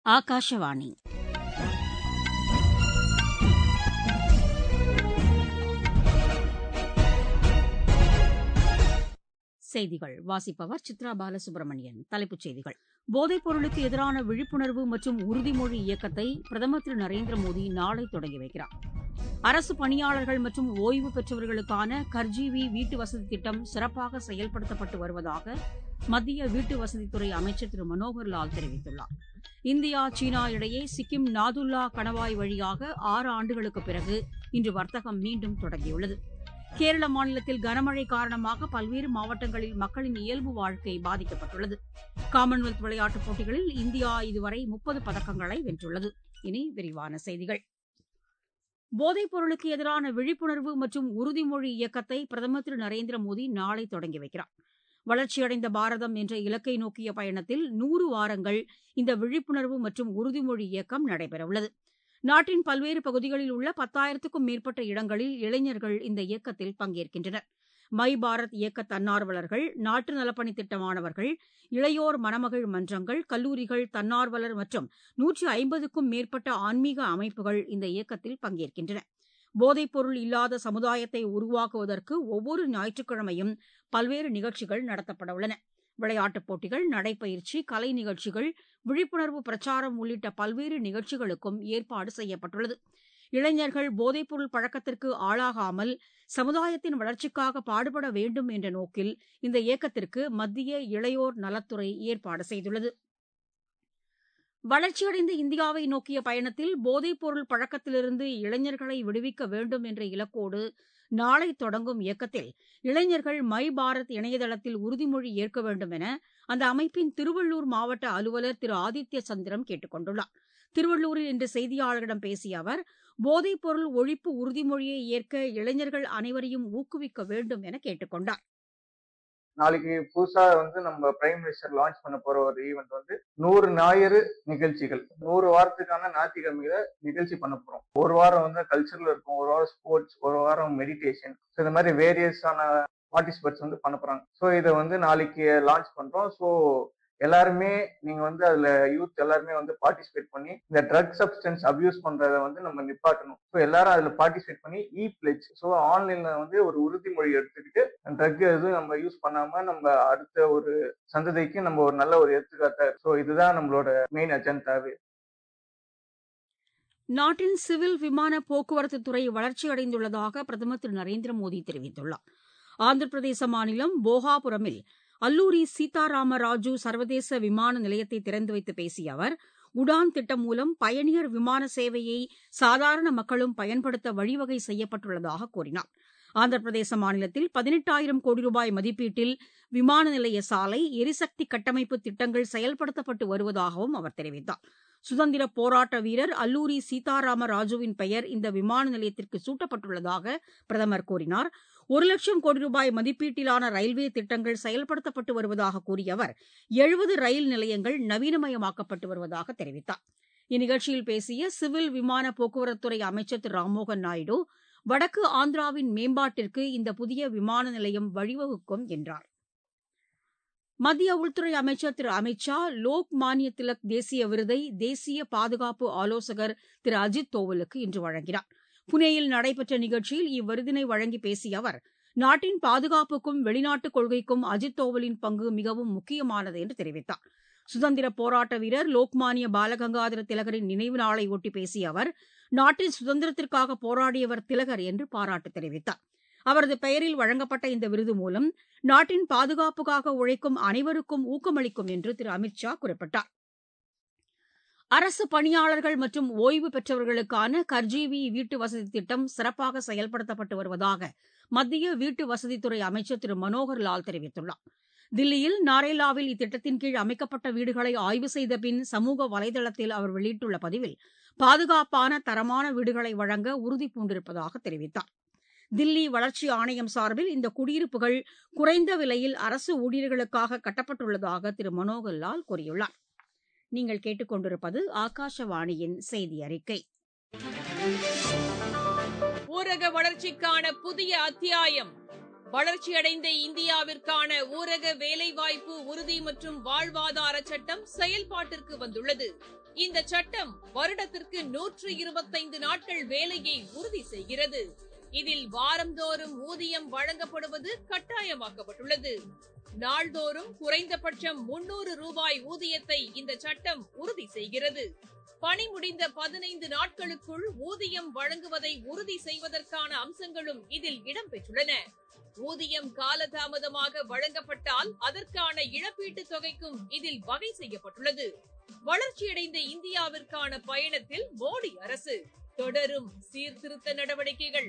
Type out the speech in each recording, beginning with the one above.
ஆகாஷவாணி செய்திகள் வாசிப்பவர் சித்ரா பாலசுப்ரமணியன். தலைப்புச் செய்திகள்: போதைப் பொருளுக்கு எதிரான விழிப்புணர்வு மற்றும் உறுதிமொழி இயக்கத்தை பிரதமர் திரு நரேந்திர மோடி நாளை தொடங்கி வைக்கிறார். அரசு பணியாளர்கள் மற்றும் ஓய்வு பெற்றவர்களுக்கான கர்ஜீவி வீட்டு வசதி திட்டம் சிறப்பாக செயல்படுத்தப்பட்டு வருவதாக மத்திய வீட்டு வசதித்துறை அமைச்சர் திரு மனோகர் லால் தெரிவித்துள்ளார். இந்தியா சீனா இடையே சிக்கிம் நாதுல்லா கணவாய் வழியாக 6 ஆண்டுகளுக்குப் பிறகு இன்று வர்த்தகம் மீண்டும் தொடங்கியுள்ளது. கேரள மாநிலத்தில் கனமழை காரணமாக பல்வேறு மாவட்டங்களில் மக்களின் இயல்பு வாழ்க்கை பாதிக்கப்பட்டுள்ளது. காமன்வெல்த் விளையாட்டுப் போட்டிகளில் இந்தியா இதுவரை 30 பதக்கங்களை வென்றுள்ளது. இனி விரிவான செய்திகள். போதைப் பொருளுக்கு எதிரான விழிப்புணர்வு மற்றும் உறுதிமொழி இயக்கத்தை பிரதமர் திரு நரேந்திர மோடி நாளை தொடங்கி வைக்கிறார். வளர்ச்சியடைந்த பாரதம் என்ற இலக்கை நோக்கிய பயணத்தில் 100 வாரங்கள் இந்த விழிப்புணர்வு மற்றும் உறுதிமொழி இயக்கம் நடைபெறவுள்ளது. நாட்டின் பல்வேறு பகுதிகளில் உள்ள 10,000க்கும் மேற்பட்ட இடங்களில் இளைஞர்கள் இந்த இயக்கத்தில் பங்கேற்கின்றனர். மை பாரத் இயக்க தன்னார்வலர்கள், நாட்டு நலப்பணி திட்ட மாணவர்கள், இளையோர் மணமகள் மன்றங்கள், கல்லூரிகள், தன்னார்வலர் மற்றும் 150க்கும் மேற்பட்ட ஆன்மீக அமைப்புகள் இந்த இயக்கத்தில் பங்கேற்கின்றன. போதைப் பொருள் இல்லாத சமுதாயத்தை உருவாக்குவதற்கு ஒவ்வொரு ஞாயிற்றுக்கிழமையும் பல்வேறு நிகழ்ச்சிகள் நடத்தப்படவுள்ளன. விளையாட்டுப் போட்டிகள், நடைப்பயிற்சி, கலை நிகழ்ச்சிகள், விழிப்புணர்வு பிரச்சாரம் உள்ளிட்ட பல்வேறு நிகழ்ச்சிகளுக்கும் ஏற்பாடு செய்யப்பட்டுள்ளது. இளைஞர்கள் போதைப்பொருள் பழக்கத்திற்கு ஆளாகாமல் சமுதாயத்தின் வளர்ச்சிக்காக பாடுபட வேண்டும் என்ற நோக்கில் இந்த இயக்கத்திற்கு மத்திய இளையோர் நலத்துறை ஏற்பாடு செய்துள்ளது. வளர்ச்சியடைந்த இந்தியாவை நோக்கிய பயணத்தில் போதைப் பொருள் பழக்கத்திலிருந்து இளைஞர்களை விடுவிக்க வேண்டும் என்ற இலக்கோடு நாளை தொடங்கும் இயக்கத்தில் இளைஞர்கள் மை பாரத் இணையதளத்தில் உறுதிமொழி ஏற்க வேண்டும் என அந்த அமைப்பின் திருவள்ளூர் மாவட்ட அலுவலர் திரு ஆதித்ய சந்திரம் கேட்டுக் கொண்டுள்ளார். திருவள்ளூரில் இன்று செய்தியாளர்களிடம் பேசிய அவர், போதைப் பொருள் ஒழிப்பு உறுதிமொழியை ஏற்க இளைஞர்கள் அனைவரையும் ஊக்குவிக்க வேண்டும் என கேட்டுக் கொண்டார். நாளைக்கு புதுசா நம்ம பிரைம் மினிஸ்டர் லான்ச் பண்ண போற ஒரு ஈவெண்ட் 100 ஞாயிறு நிகழ்ச்சிகள், 100 வாரத்துக்கான ஞாயிற்றுக்கிழமையில நிகழ்ச்சி பண்ண போறோம். ஒரு வாரம் கல்ச்சரல் இருக்கும், ஒரு வாரம் ஸ்போர்ட்ஸ், ஒரு வாரம் மெடிடேஷன், இந்த மாதிரி வேரியஸான பார்ட்டிசிபேட்ஸ் பண்ண போறாங்க. ஸோ இதை நாளைக்கு லான்ச் பண்றோம். ஸோ எல்லாருமே நீங்க அதுல யூத் எல்லாருமே பார்ட்டிசிபேட் பண்ணி இந்த ட்ரக் சப்ஸ்டன்ஸ் அபியூஸ் பண்றத நம்ம நிப்பாட்டணும். ஸோ எல்லாரும் அதுல பார்ட்டிசிபேட் பண்ணி பிளெட்ஜ், ஸோ ஆன்லைன்ல ஒரு உறுதிமொழி எடுத்துக்கிட்டு ட்ரக் எதுவும் நம்ம யூஸ் பண்ணாம நம்ம அடுத்த ஒரு சந்ததிக்கு நம்ம ஒரு நல்ல ஒரு எடுத்துக்காட்ட. ஸோ இதுதான் நம்மளோட மெயின் அஜெண்டாவே. நாட்டின் சிவில் விமான போக்குவரத்து துறை வளர்ச்சியடைந்துள்ளதாக பிரதமர் திரு நரேந்திர மோடி தெரிவித்துள்ளார். ஆந்திர பிரதேச மாநிலம் போகாபுரமில் அல்லூரி சீதாராம ராஜு சர்வதேச விமான நிலையத்தை திறந்து வைத்து பேசிய அவர், உடான் திட்டம் மூலம் பயணியர் விமான சேவையை சாதாரண மக்களும் பயன்படுத்த வழிவகை செய்யப்பட்டுள்ளதாக கூறினார். ஆந்திர பிரதேச மாநிலத்தில் 18,000 கோடி ரூபாய் மதிப்பீட்டில் விமான நிலைய சாலை, எரிசக்தி கட்டமைப்பு திட்டங்கள் செயல்படுத்தப்பட்டு வருவதாகவும் அவர் தெரிவித்தார். சுதந்திர போராட்ட வீரர் அல்லூரி சீதாராம ராஜுவின் பெயர் இந்த விமான நிலையத்திற்கு சூட்டப்பட்டுள்ளதாக பிரதமர் கூறினார். 1,00,000 கோடி ரூபாய் மதிப்பீட்டிலான ரயில்வே திட்டங்கள் செயல்படுத்தப்பட்டு வருவதாக கூறிய அவர், 70 ரயில் நிலையங்கள் நவீனமயமாக்கப்பட்டு வருவதாக தெரிவித்தார். இந்நிகழ்ச்சியில் பேசிய சிவில் விமான போக்குவரத்துறை அமைச்சர் திரு ராம்மோகன் நாயுடு, வடக்கு ஆந்திராவின் மேம்பாட்டிற்கு இந்த புதிய விமான நிலையம் வழிவகுக்கும் என்றார். மத்திய உள்துறை அமைச்சர் திரு அமித் ஷா லோக் மானிய திலக் தேசிய விருதை தேசிய பாதுகாப்பு ஆலோசகர் திரு அஜித் தோவலுக்கு இன்று வழங்கினார். புனேயில் நடைபெற்ற நிகழ்ச்சியில் இவ்விருதினை வழங்கி பேசிய அவர், நாட்டின் பாதுகாப்புக்கும் வெளிநாட்டுக் கொள்கைக்கும் அஜித் தோவலின் பங்கு மிகவும் முக்கியமானது என்று தெரிவித்தார். சுதந்திர போராட்ட வீரர் லோக்மானிய பாலகங்காதர திலகரின் நினைவு நாளை ஒட்டி பேசிய அவர், நாட்டின் சுதந்திரத்திற்காக போராடியவர் திலகர் என்று பாராட்டு தெரிவித்தார். அவரது பெயரில் வழங்கப்பட்ட இந்த விருது மூலம் நாட்டின் பாதுகாப்புக்காக உழைக்கும் அனைவருக்கும் ஊக்கமளிக்கும் என்று திரு அமித் ஷா குறிப்பிட்டார். அரசு பணியாளர்கள் மற்றும் ஓய்வு பெற்றவர்களுக்கான கர்ஜீவி வீட்டு வசதி திட்டம் சிறப்பாக செயல்படுத்தப்பட்டு வருவதாக மத்திய வீட்டு வசதித்துறை அமைச்சர் திரு மனோகர் லால் தெரிவித்துள்ளார். தில்லியில் நாரேலாவில் இத்திட்டத்தின் கீழ் அமைக்கப்பட்ட வீடுகளை ஆய்வு செய்த பின் சமூக வலைதளத்தில் அவர் வெளியிட்டுள்ள பதிவில், பாதுகாப்பான தரமான வீடுகளை வழங்க உறுதி பூண்டிருப்பதாக தெரிவித்தார். தில்லி வளர்ச்சி ஆணையம் சார்பில் இந்த குடியிருப்புகள் குறைந்த விலையில் அரசு ஊழியர்களுக்காக கட்டப்பட்டுள்ளதாக திரு மனோகர் லால் கூறியுள்ளார். நீங்கள் கேட்டுக்கொண்டிருப்பது ஆகாஷவாணியின் செய்தி அறிக்கை. ஊரக வளர்ச்சிக்கான புதிய அத்தியாயம். வளர்ச்சியடைந்த இந்தியாவிற்கான ஊரக வேலைவாய்ப்பு உறுதி மற்றும் வாழ்வாதார சட்டம் செயல்பாட்டிற்கு வந்துள்ளது. இந்த சட்டம் வருடத்திற்கு 125 நாட்கள் வேலையை உறுதி செய்கிறது. இதில் வாரந்தோறும் ஊதியம் வழங்கப்படுவது கட்டாயமாக்கப்பட்டுள்ளது. நாள்தோறும் குறைந்தபட்சம் 300 ரூபாய் ஊதியத்தை இந்த சட்டம் உறுதி செய்கிறது. பணி முடிந்த 15 நாட்களுக்குள் ஊதியம் வழங்குவதை உறுதி செய்வதற்கான அம்சங்களும் இதில் இடம்பெற்றுள்ளன. ஊதியம் காலதாமதமாக வழங்கப்பட்டால் அதற்கான இழப்பீட்டுத் தொகைக்கும் இதில் வகை செய்யப்பட்டுள்ளது. வளர்ச்சியடைந்த இந்தியாவிற்கான பயணத்தில் மோடி அரசு தொடரும் சீர்திருத்த நடவடிக்கைகள்.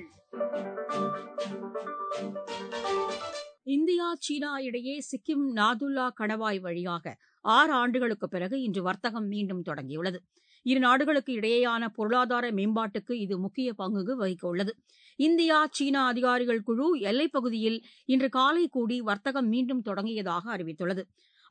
இந்தியா சீனா இடையே சிக்கிம் நாதுல்லா கணவாய் வழியாக 6 ஆண்டுகளுக்கு பிறகு இன்று வர்த்தகம் மீண்டும் தொடங்கியுள்ளது. இரு நாடுகளுக்கு இடையேயான பொருளாதார மேம்பாட்டுக்கு இது முக்கிய பங்கு வகிக்க உள்ளது. இந்தியா சீனா அதிகாரிகள் குழு எல்லைப் பகுதியில் இன்று காலை கூடி வர்த்தகம் மீண்டும் தொடங்கியதாக அறிவித்துள்ளது.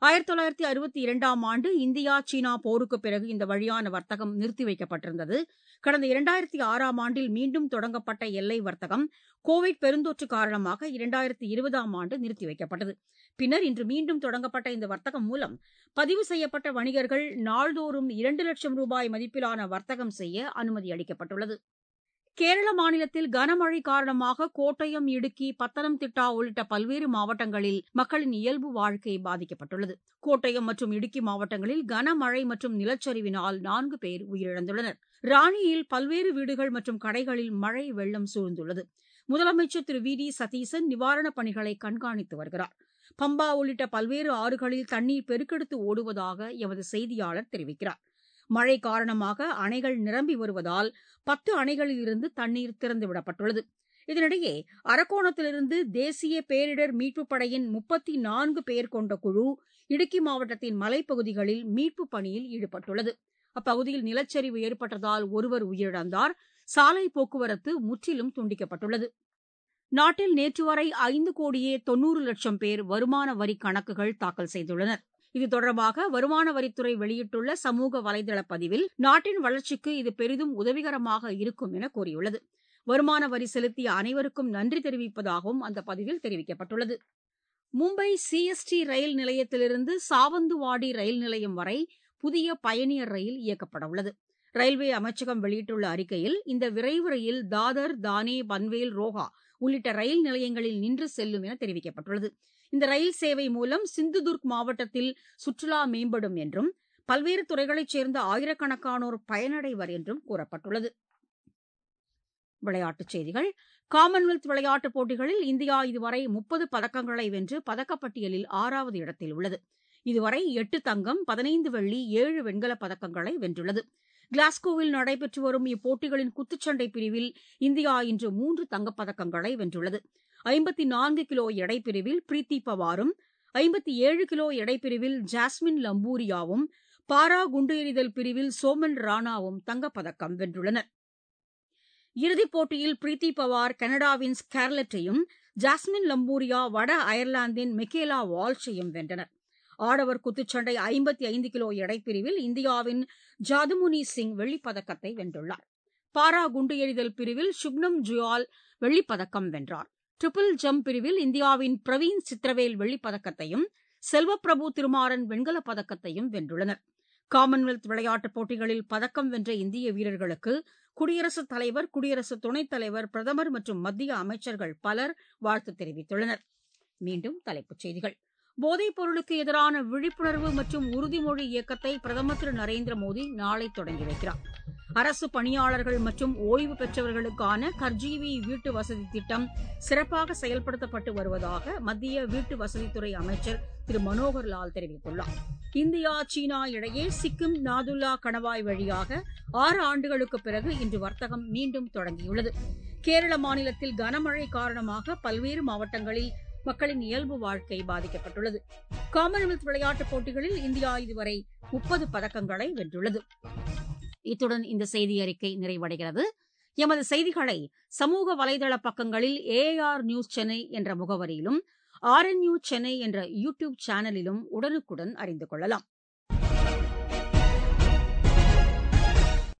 1962ஆம் ஆண்டு இந்தியா சீனா போருக்குப் பிறகு இந்த வழியான வர்த்தகம் நிறுத்தி வைக்கப்பட்டிருந்தது. கடந்த 2006ஆம் ஆண்டில் மீண்டும் தொடங்கப்பட்ட எல்லை வர்த்தகம் கோவிட் பெருந்தொற்று காரணமாக 2020ஆம் ஆண்டு நிறுத்தி வைக்கப்பட்டது. பின்னர் இன்று மீண்டும் தொடங்கப்பட்ட இந்த வர்த்தகம் மூலம் பதிவு செய்யப்பட்ட வணிகர்கள் நாள்தோறும் 2 லட்சம் ரூபாய் மதிப்பிலான வர்த்தகம் செய்ய அனுமதி அளிக்கப்பட்டுள்ளது. கேரள மாநிலத்தில் கனமழை காரணமாக கோட்டயம், இடுக்கி, பத்தனம்திட்டா உள்ளிட்ட பல்வேறு மாவட்டங்களில் மக்களின் இயல்பு வாழ்க்கை பாதிக்கப்பட்டுள்ளது. கோட்டயம் மற்றும் இடுக்கி மாவட்டங்களில் கனமழை மற்றும் நிலச்சரிவினால் 4 பேர் உயிரிழந்துள்ளனர். ராணியில் பல்வேறு வீடுகள் மற்றும் கடைகளில் மழை வெள்ளம் சூழ்ந்துள்ளது. முதலமைச்சர் திரு வி டி சதீசன் நிவாரணப் பணிகளை கண்காணித்து வருகிறார். பம்பா உள்ளிட்ட பல்வேறு ஆறுகளில் தண்ணீர் பெருக்கெடுத்து ஓடுவதாக எமது செய்தியாளர் தெரிவிக்கிறார். மழை காரணமாக அணைகள் நிரம்பி வருவதால் 10 அணைகளிலிருந்து தண்ணீர் திறந்துவிடப்பட்டுள்ளது. இதனிடையே அரக்கோணத்திலிருந்து தேசிய பேரிடர் மீட்புப் படையின் 34 பேர் கொண்ட குழு இடுக்கி மாவட்டத்தின் மலைப்பகுதிகளில் மீட்புப் பணியில் ஈடுபட்டுள்ளது. அப்பகுதியில் நிலச்சரிவு ஏற்பட்டதால் ஒருவர் உயிரிழந்தார். சாலை போக்குவரத்து முற்றிலும் துண்டிக்கப்பட்டுள்ளது. நாட்டில் நேற்று வரை 5,90,00,000 பேர் வருமான வரி கணக்குகள் தாக்கல் செய்துள்ளனர். இது தொடர்பாக வருமான வரித்துறை வெளியிட்டுள்ள சமூக வலைதள பதிவில் நாட்டின் வளர்ச்சிக்கு இது பெரிதும் உதவிகரமாக இருக்கும் என கூறியுள்ளது. வருமான வரி செலுத்திய அனைவருக்கும் நன்றி தெரிவிப்பதாகவும் அந்த பதிவில் தெரிவிக்கப்பட்டுள்ளது. மும்பை சிஎஸ்டி ரயில் நிலையத்திலிருந்து சாவந்துவாடி ரயில் நிலையம் வரை புதிய பயணியர் ரயில் இயக்கப்பட உள்ளது. ரயில்வே அமைச்சகம் வெளியிட்டுள்ள அறிக்கையில் இந்த விரைவு ரயில் தாதர், தானே, பன்வேல், ரோஹா உள்ளிட்ட ரயில் நிலையங்களில் நின்று செல்லும் என தெரிவிக்கப்பட்டுள்ளது. இந்த ரயில் சேவை மூலம் சிந்துதுர்க் மாவட்டத்தில் சுற்றுலா மேம்படும் என்றும் பல்வேறு துறைகளைச் சேர்ந்த ஆயிரக்கணக்கானோர் பயனடைவர் என்றும் கூறப்பட்டுள்ளது. விளையாட்டுச் செய்திகள். காமன்வெல்த் விளையாட்டுப் போட்டிகளில் இந்தியா இதுவரை 30 பதக்கங்களை வென்று பதக்கப்பட்டியலில் 6வது இடத்தில் உள்ளது. இதுவரை 8 தங்கம், 15 வெள்ளி, 7 வெண்கலப் பதக்கங்களை வென்றுள்ளது. கிளாஸ்கோவில் நடைபெற்று வரும் இப்போட்டிகளின் குத்துச்சண்டை பிரிவில் இந்தியா இன்று 3 தங்கப்பதக்கங்களை வென்றுள்ளது. 54 கிலோ எடைப்பிரிவில் பிரீத்தி பவாரும், 57 கிலோ எடைப்பிரிவில் ஜாஸ்மின் லம்பூரியாவும், பாரா குண்டு எறிதல் பிரிவில் சோமன் ராணாவும் தங்கப்பதக்கம் வென்றுள்ளனர். இறுதிப் போட்டியில் பிரீத்தி பவார் கனடாவின் ஸ்கார்லெட்டையும், ஜாஸ்மின் லம்பூரியா வட அயர்லாந்தின் மிக்கேலா வால்ஷையும் வென்றனர். ஆடவர் குத்துச்சண்டை 55 கிலோ எடைப்பிரிவில் இந்தியாவின் ஜாதுமுனி சிங் வெள்ளிப்பதக்கத்தை வென்றுள்ளார். பாரா குண்டு எறிதல் பிரிவில் சுப்னம் ஜுயால் வெள்ளிப்பதக்கம் வென்றார். ட்ரிபிள் ஜம்ப் பிரிவில் இந்தியாவின் பிரவீன் சித்திரவேல் வெள்ளிப்பதக்கத்தையும், செல்வப்பிரபு திருமாறன் வெண்கலப் பதக்கத்தையும் வென்றுள்ளனர். காமன்வெல்த் விளையாட்டுப் போட்டிகளில் பதக்கம் வென்ற இந்திய வீரர்களுக்கு குடியரசுத் தலைவர், குடியரசு துணைத் தலைவர், பிரதமர் மற்றும் மத்திய அமைச்சர்கள் பலர் வாழ்த்து தெரிவித்துள்ளனர். மீண்டும் தலைப்புச் செய்திகள். போதைப் பொருளுக்கு எதிரான விழிப்புணர்வு மற்றும் உறுதிமொழி இயக்கத்தை பிரதமர் திரு நரேந்திர மோடி நாளை தொடங்கி வைக்கிறார். அரசு பணியாளர்கள் மற்றும் ஓய்வு பெற்றவர்களுக்கான கர்ஜீவி வீட்டு வசதி திட்டம் சிறப்பாக செயல்படுத்தப்பட்டு வருவதாக மத்திய வீட்டு வசதித்துறை அமைச்சர் திரு மனோகர் லால் தெரிவித்துள்ளார். இந்தியா சீனா இடையே சிக்கிம் நாதுல்லா கணவாய் வழியாக 6 ஆண்டுகளுக்கு பிறகு இன்று வர்த்தகம் மீண்டும் தொடங்கியுள்ளது. கேரள மாநிலத்தில் கனமழை காரணமாக பல்வேறு மாவட்டங்களில் மக்களின் இயல்பு வாழ்க்கை பாதிக்கப்பட்டுள்ளது. காமன்வெல்த் விளையாட்டுப் போட்டிகளில் இந்தியா இதுவரை 30 பதக்கங்களை வென்றுள்ளது. இத்துடன் இந்த செய்தி அறிக்கை நிறைவடைகிறது. எமது செய்திகளை சமூக வலைதள பக்கங்களில் AIR நியூஸ் சென்னை என்ற முகவரியிலும், RNU சென்னை என்ற யூடியூப் சேனலிலும் உடனுக்குடன் அறிந்து கொள்ளலாம்.